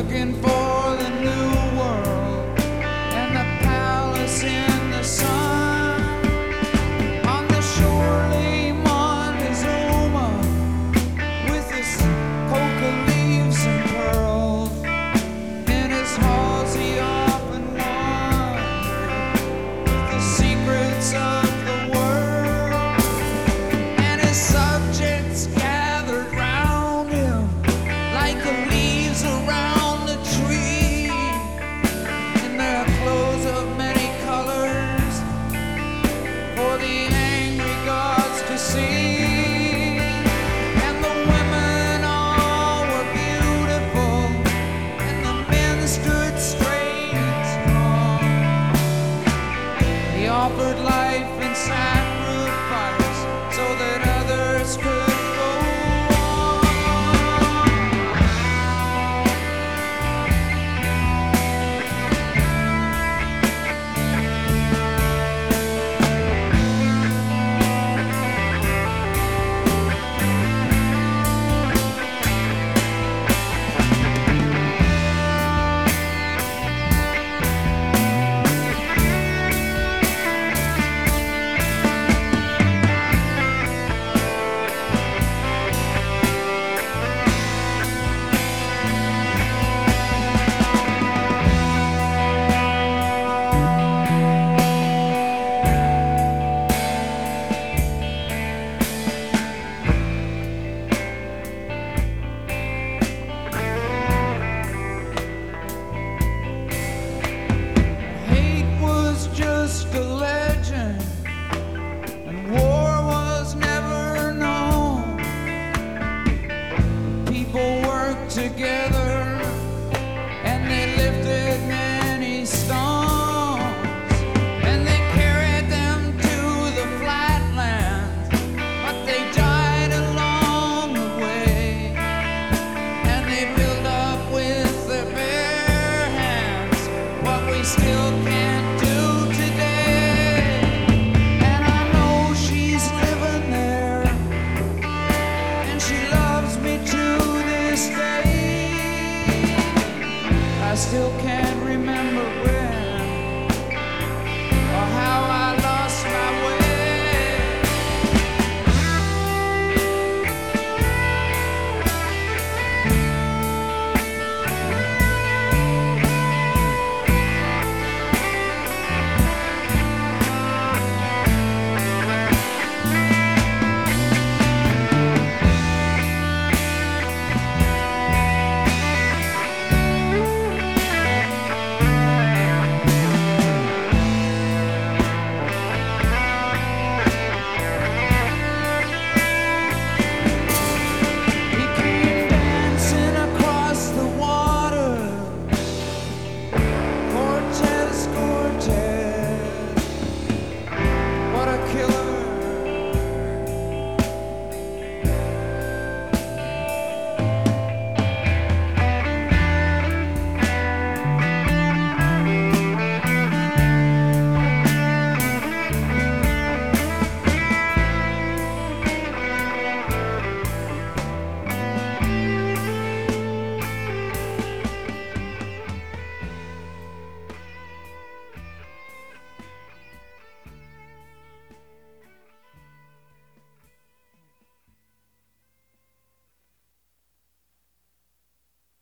looking for the new world and the palace in the sun. On the shore Montezuma with his coca leaves and pearls. In his halls he often wandered with the secrets of the world, and his subjects gathered round him like the leaves around the tree, in their clothes of many colors for the angry gods to see. And the women all were beautiful, and the men stood straight and strong. They offered life and sacrifice so that others could go on. Hate was just a legend, and war was never known. People worked together